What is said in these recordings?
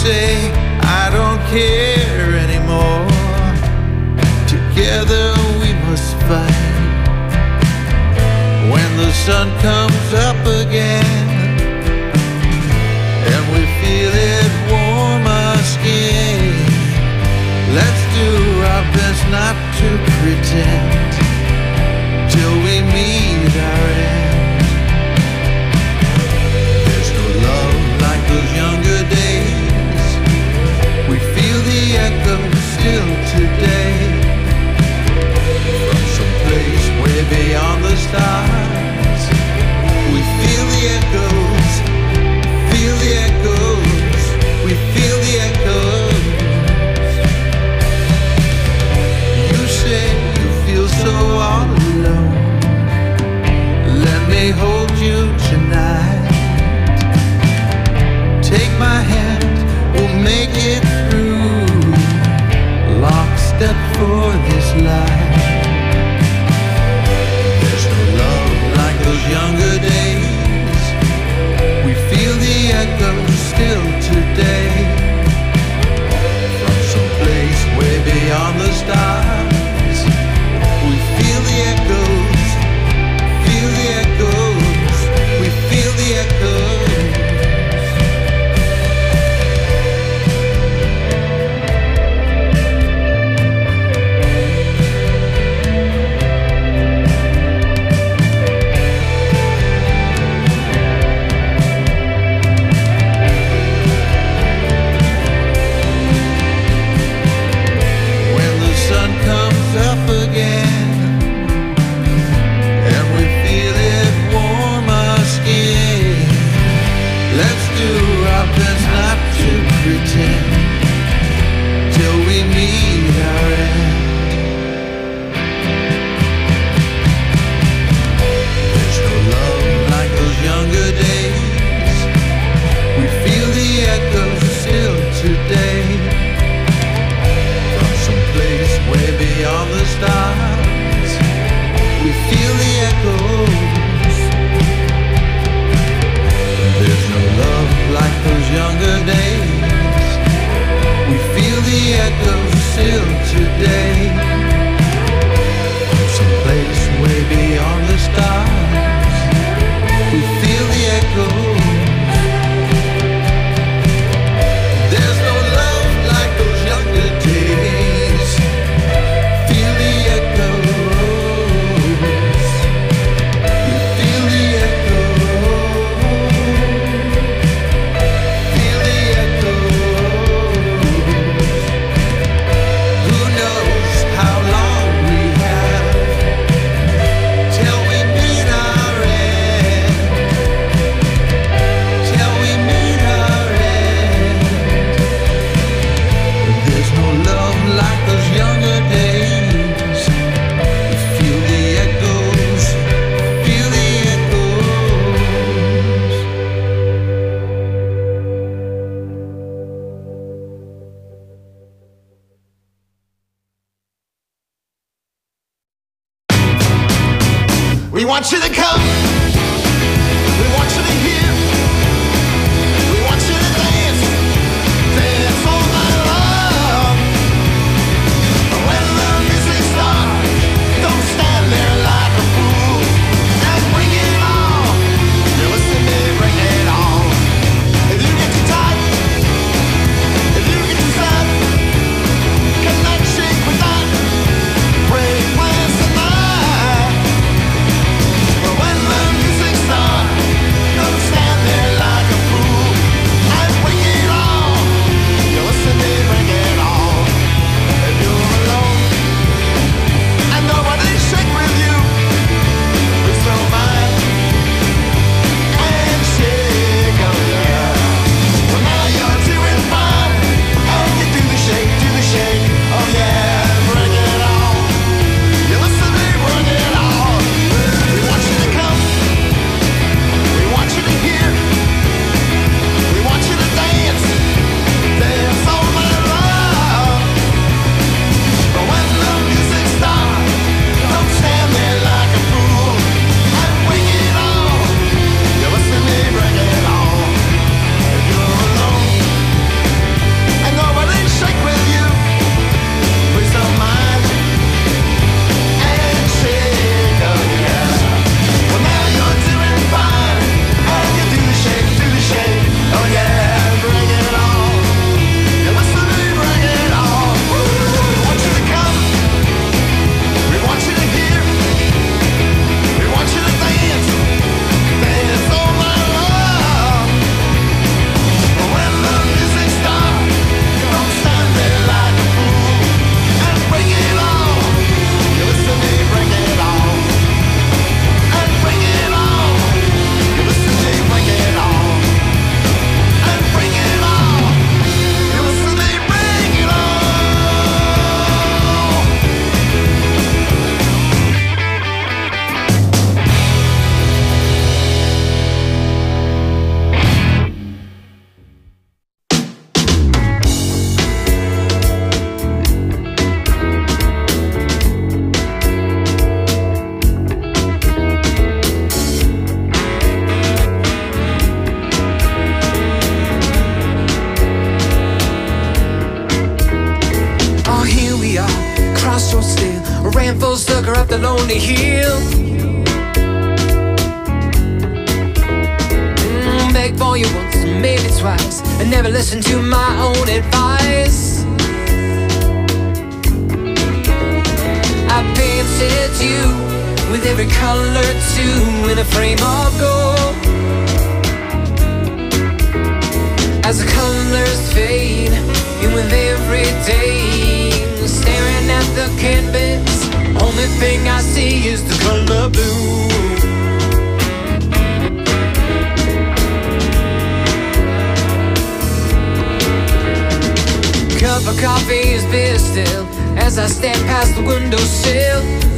say I don't care anymore. Together we must fight. When the sun comes up again and we feel it warm our skin, let's do our best not to pretend till we meet our end. There's no love like those younger days. We feel the echo still today. From some place way beyond the stars, we feel the echoes, feel the echoes, we feel the echoes. You say you feel so all alone. Let me hold you tonight. Take my hand, we'll make it through. Lockstep for this life. There's no love like those younger days. We feel the echo still today. From some place way beyond the stars, we feel the echoes, feel the echoes, we feel the echoes. Till we meet our end. There's no love like those younger days. We feel the echo still today. From some place way beyond the stars, we feel the echoes. There's no love like those younger days. We feel the echoes still today. From some place way beyond the stars, we feel the echoes. There's no love like those younger days. Feel the echoes. We feel the We want you to come. We want you to hear. We want you to dance. Dance all night long. When the music starts, don't stand there like a fool. And bring it on. You listen to me, bring it on. If you get too tight, if you get too sad, cannot shake with that. Break plans tonight. handful stuck her up the lonely hill. Begged for you once, maybe twice, and never listened to my own advice. I painted you with every color too in a frame of gold. As the colors fade, and with every day, staring at the canvas, only thing I see is the color blue. Cup of coffee is bitter still as I step past the windowsill.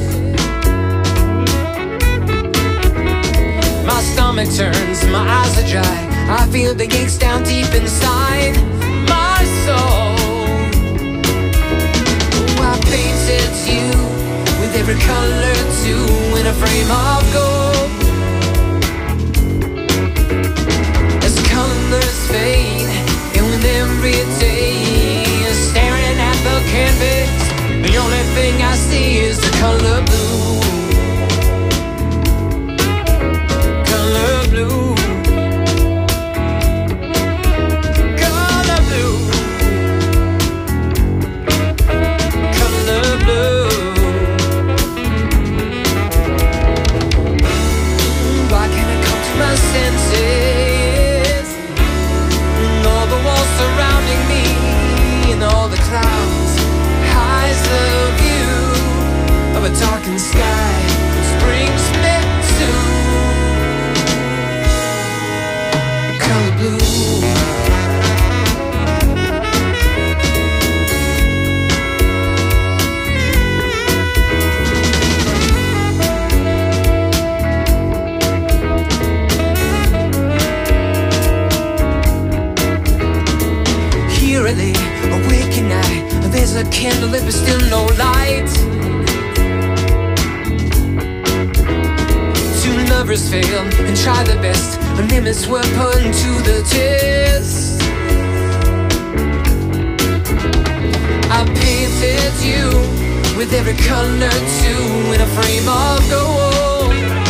My stomach turns, my eyes are dry, I feel the aches down deep inside my soul. Oh, I painted you with every color too in a frame of gold. As the colors fade, and with every day, staring at the canvas, the only thing I see is the color blue. Color blue. Color blue. Color blue. Why can't I come to my senses? All the walls surrounding me, and all the clouds hides the view of a darkened sky, which brings me to color blue. Here I lay, awake at night, there's a candle lit but still no light. Two lovers fail and try their best, when limits were put to the test. I painted you with every color too in a frame of gold.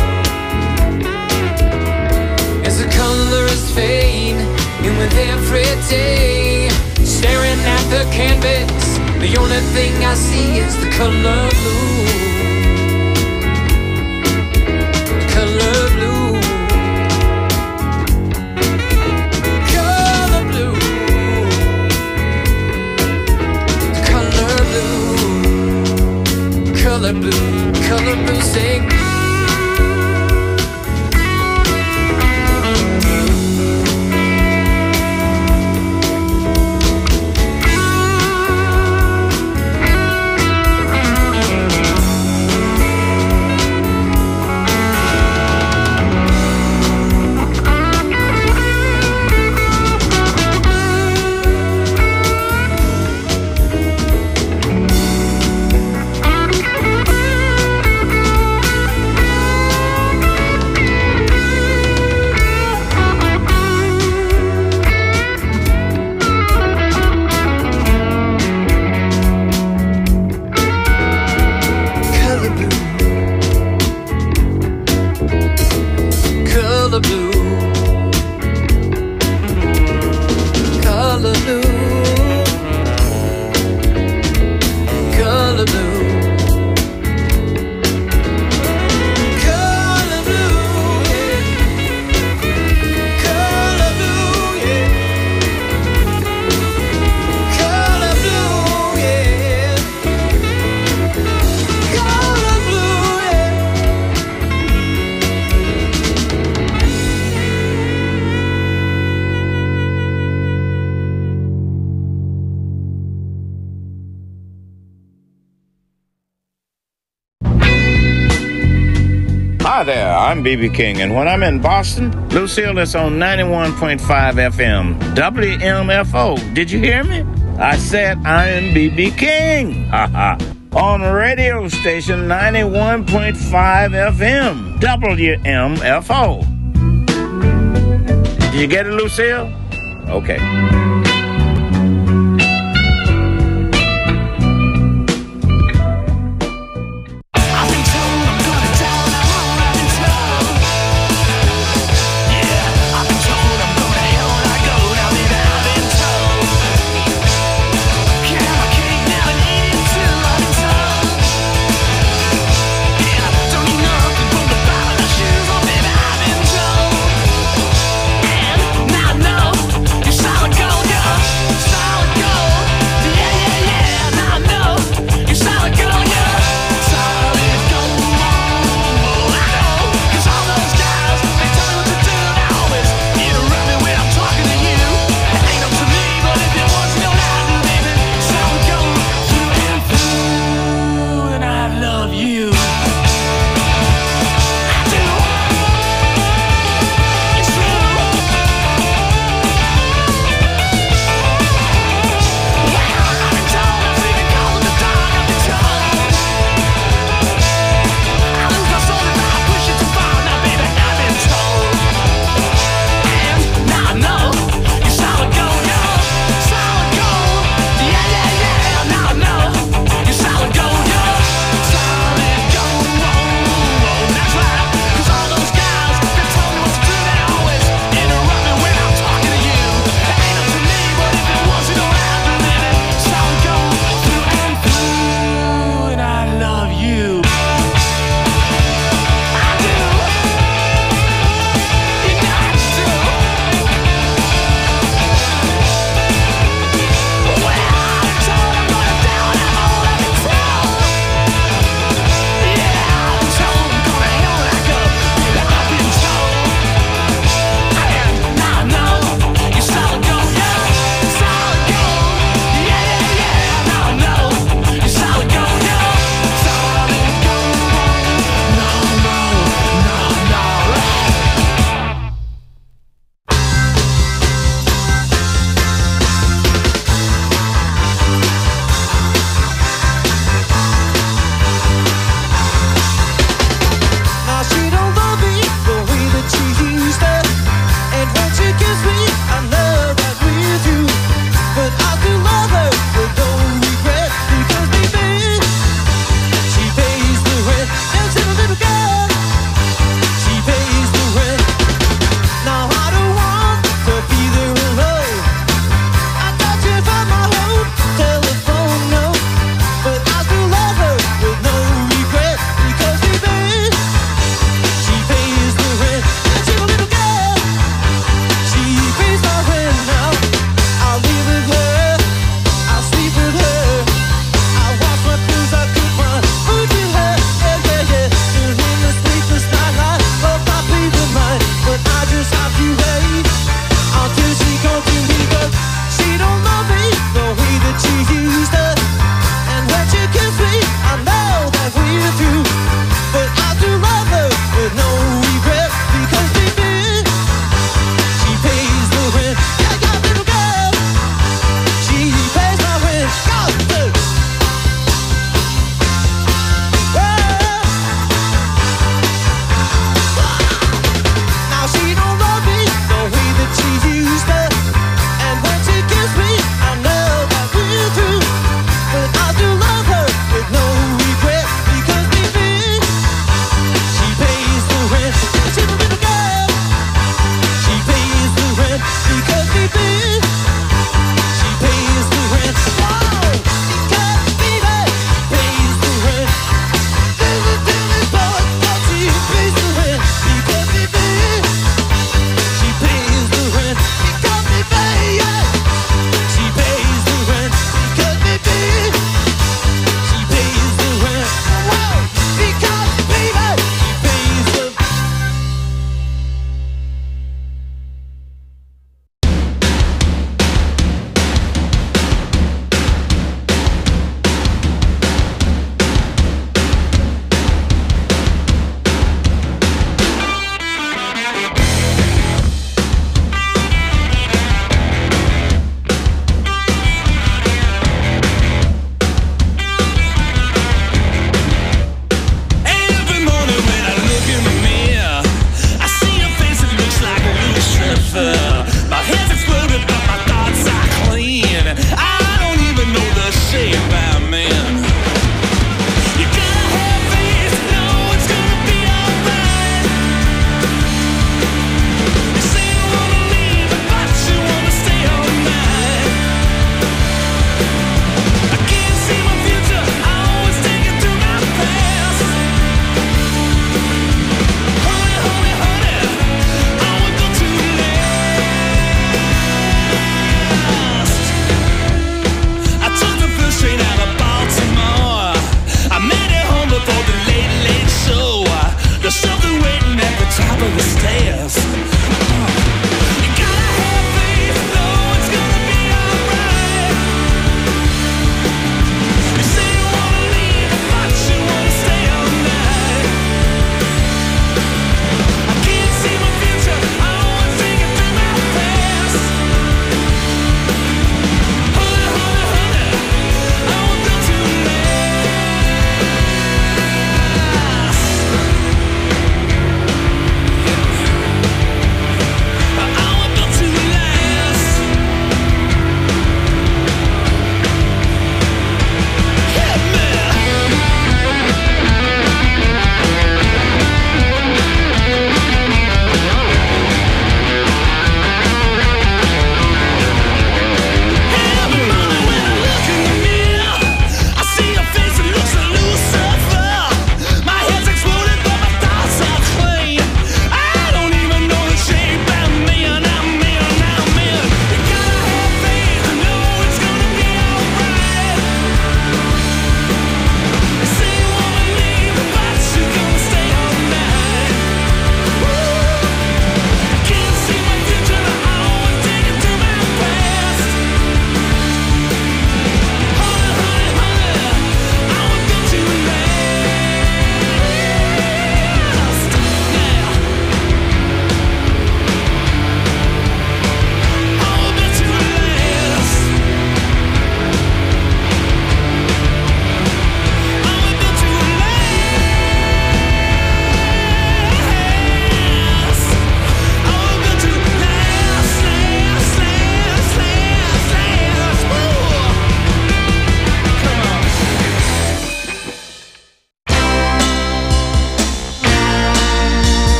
As the colors fade, and with every day, staring at the canvas, the only thing I see is the color blue. Color blue. Color blue. Color blue. Color blue. Color blue. Sing. Color blue. Color blue. Color blue. Color blue, yeah. Color blue, yeah. Color blue, yeah. Color blue, yeah. Hi there, I'm B.B. King, and when I'm in Boston, Lucille is on 91.5 FM, WMFO. Did you hear me? I said I am B.B. King. Haha. On radio station 91.5 FM, WMFO. Did you get it, Lucille? Okay.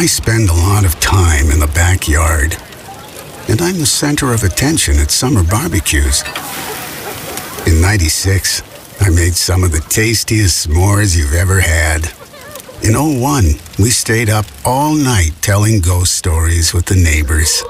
I spend a lot of time in the backyard, and I'm the center of attention at summer barbecues. In '96, I made some of the tastiest s'mores you've ever had. In '01, we stayed up all night telling ghost stories with the neighbors.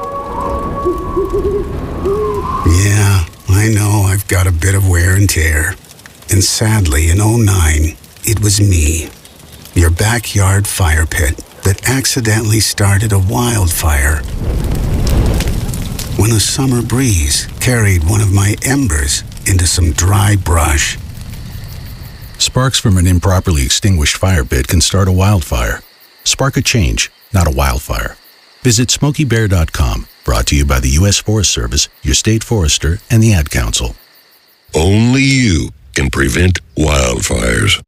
Yeah, I know I've got a bit of wear and tear. And sadly, in '09, it was me, your backyard fire pit, that accidentally started a wildfire. When a summer breeze carried one of my embers into some dry brush. Sparks from an improperly extinguished fire pit can start a wildfire. Spark a change, not a wildfire. Visit SmokeyBear.com, brought to you by the U.S. Forest Service, your state forester, and the Ad Council. Only you can prevent wildfires.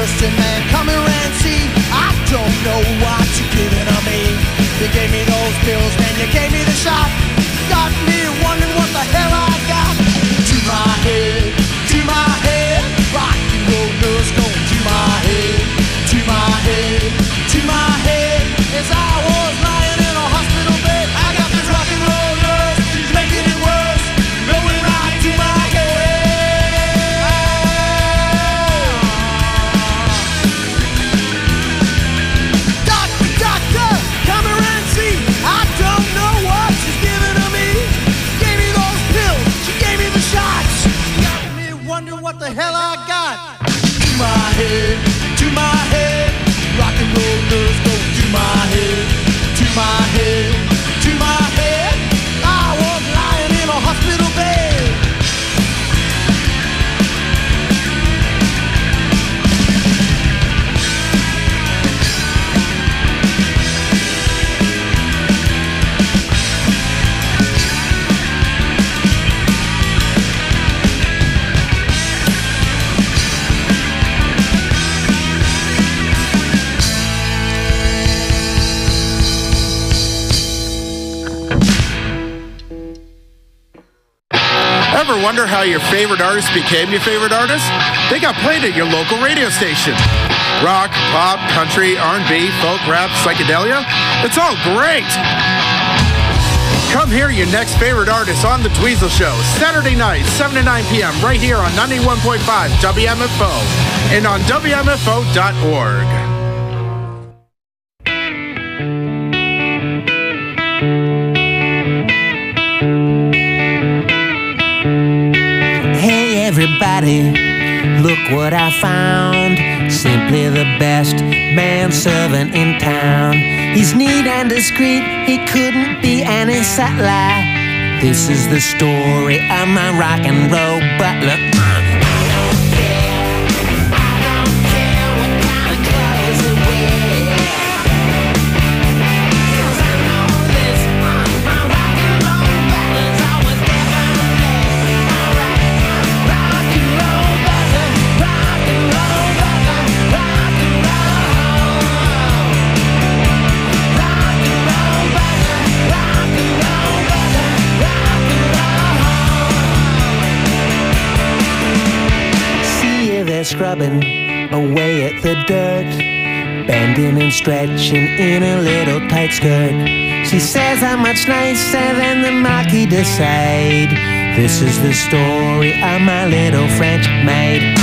thirsty man, come here and see. I don't know what you're giving to me. You gave me those pills, then you gave me the shot. Got me wondering what the hell I got. To my head, rock and roll nurse going to my head, to my head, to my head. As I was lying in a hospital bed, I got this rock and roll nurse, she's making it worse, going right to my head. Doctor, doctor, come here and see. I don't know what she's giving to me. Gave me those pills, she gave me the shots. Got me wondering what the hell I got. To my head, rock and roll nurse go to my head, to my head, to my head. I was lying in a hospital bed. Ever wonder how your favorite artist became your favorite artist? They got played at your local radio station. Rock, pop, country, R&B, folk, rap, psychedelia. It's all great. Come hear your next favorite artist on The Dweezil Show, Saturday night, 7 to 9 p.m. right here on 91.5 WMFO and on WMFO.org. Everybody, look what I found. Simply the best manservant in town. He's neat and discreet, he couldn't be any subtler. This is the story of my rock and roll butler. Scrubbing away at the dirt, bending and stretching in a little tight skirt. She says I'm much nicer than the Marquis de Sade. This is the story of my little French maid.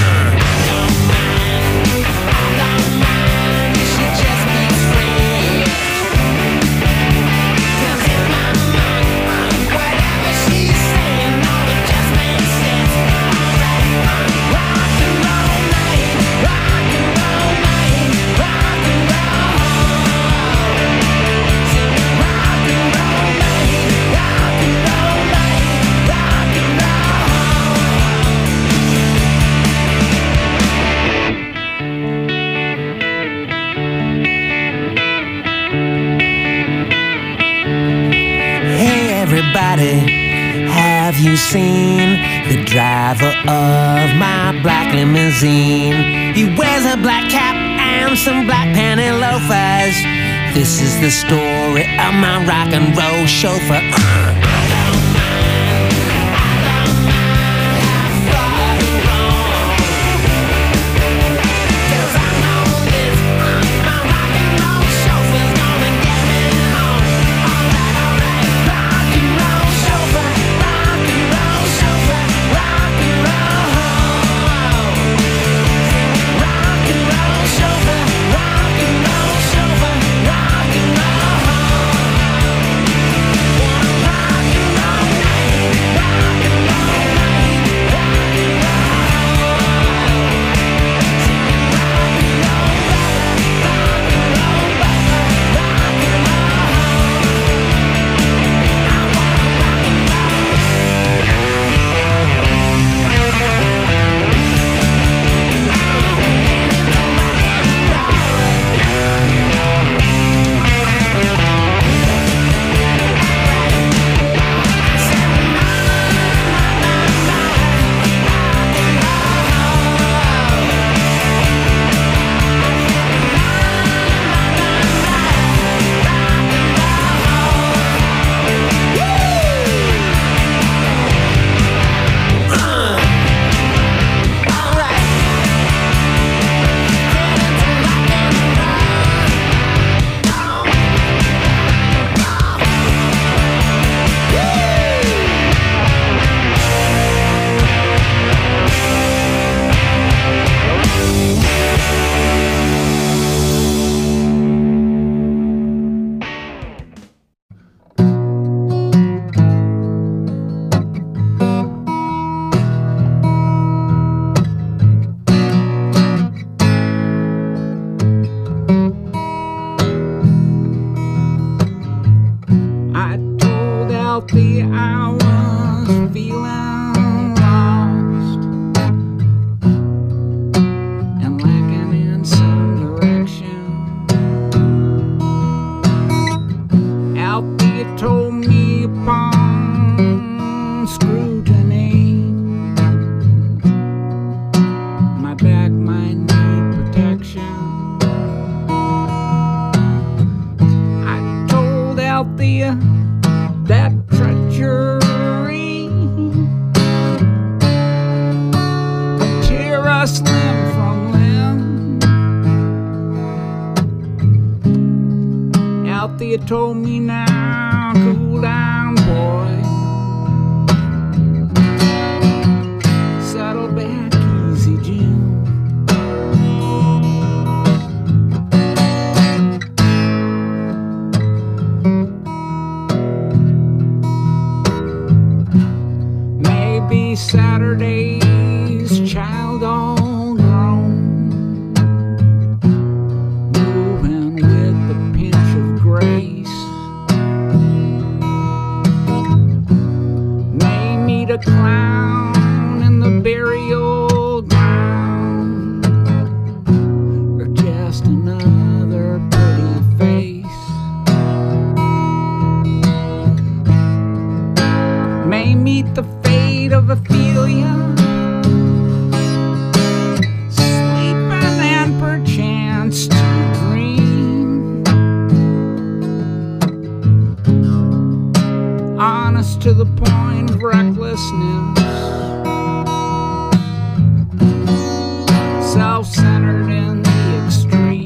Have you seen the driver of my black limousine? He wears a black cap and some black panty loafers. This is the story of my rock and roll chauffeur. Rock just limb from limb. Out there told me now, cool down, boy. Settle back easy, Jim. Maybe Saturday's child all grown, moving with a pinch of grace. May meet a clown in the burial ground, or just another pretty face. May meet the fate of Ophelia, sleeping and perchance to dream, honest to the point of recklessness, self-centered in the extreme.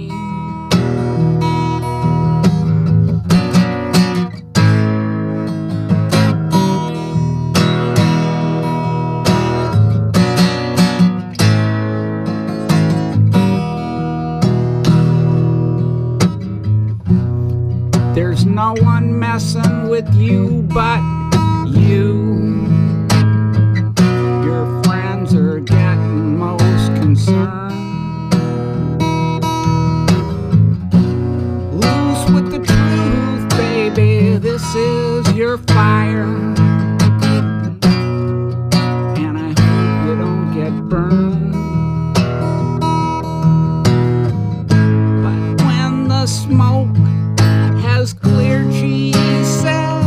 There's no one messing with you but you. Your friends are getting most concerned. Loose with the truth, baby, this is your fire. And I hope you don't get burned. But when the smoke has cleared, she said,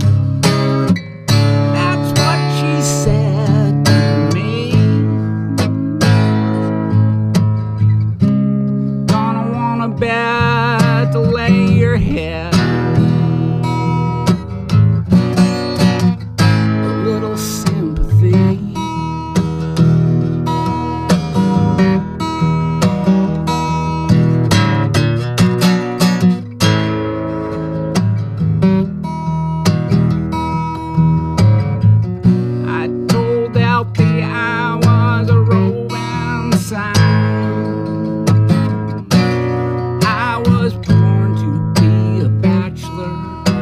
that's what she said to me. Gonna want a bed to lay your head, a little sympathy. I told Alfie I was a roving sign. I was born to be a bachelor.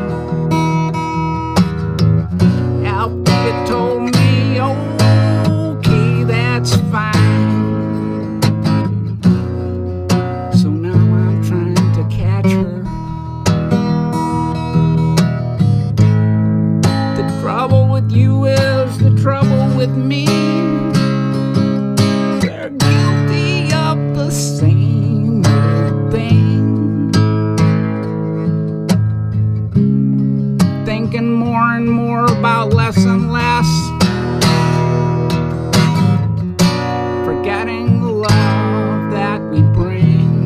Alfie told me, okay, that's fine. So now I'm trying to catch her. The trouble with you is the trouble with me. We're guilty of the same old thing. Thinking more and more about less and less. Forgetting the love that we bring.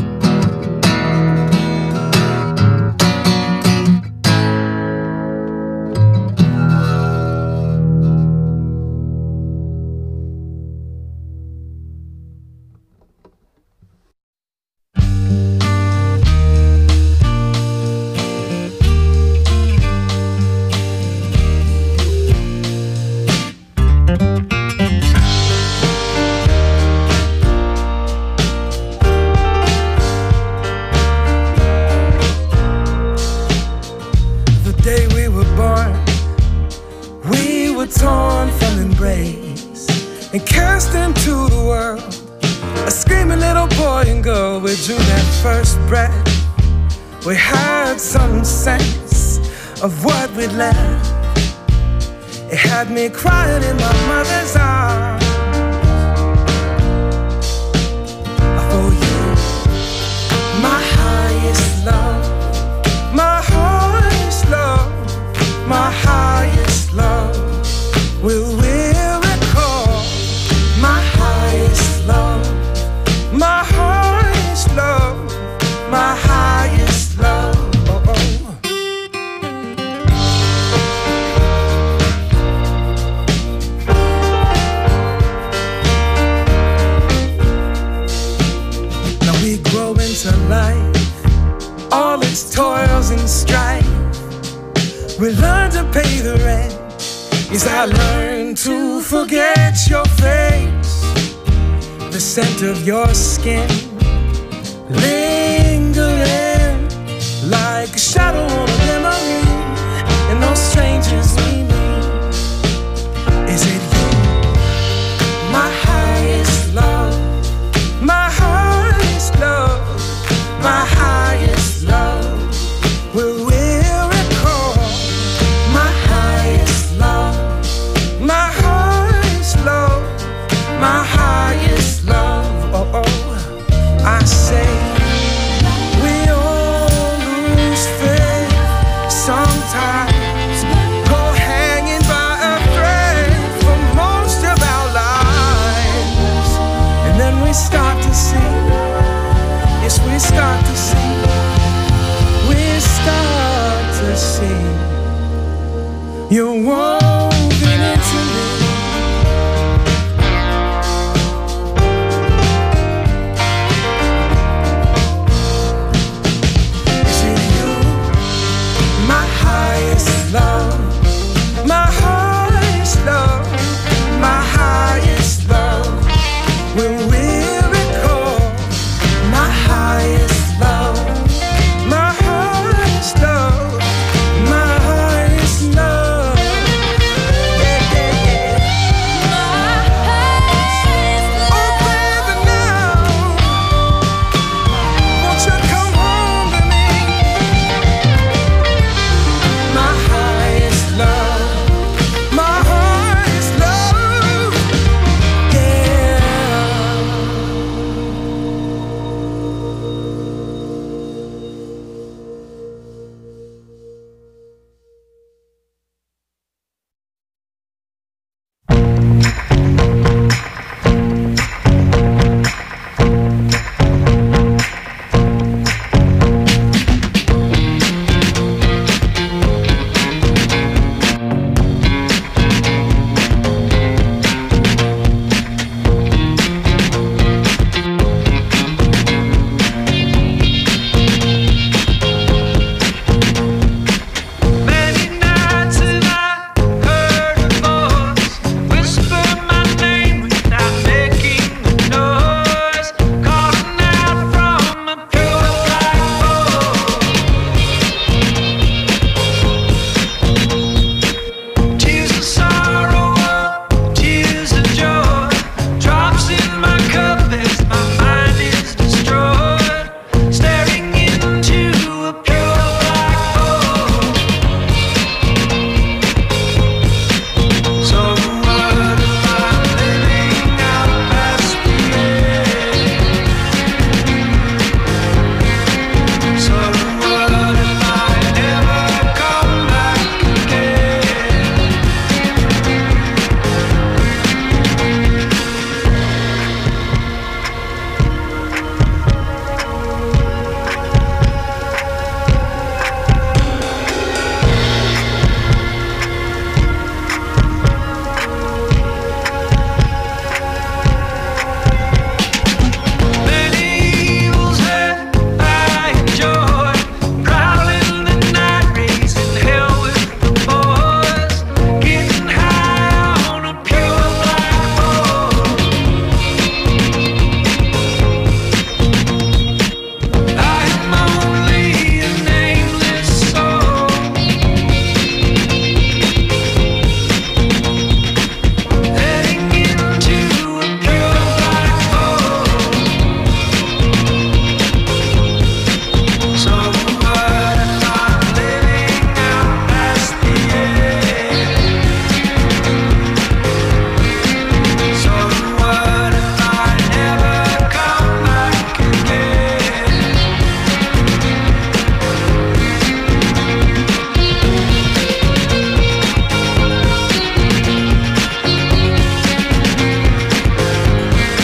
The day we were born, we were torn from embrace and cast into the world. A screaming little boy and girl, we drew that first breath. We had some sense of what we'd left. It had me crying in my mother's arms. For you, my highest love, my highest love, my highest love. Will we recall my highest love, my highest love, my highest love? we learn to pay the rent. Yes, I learned to forget your face, the scent of your skin lingering like a shadow on a memory, and those strangers we meet. Is it you, my highest love, my highest love, my highest love? Will we recall my highest love, my highest love, my highest love? Oh, oh, I say we all lose faith sometimes, go hanging by a thread for most of our lives, and then we start to see, yes, we start to see, we start to see you want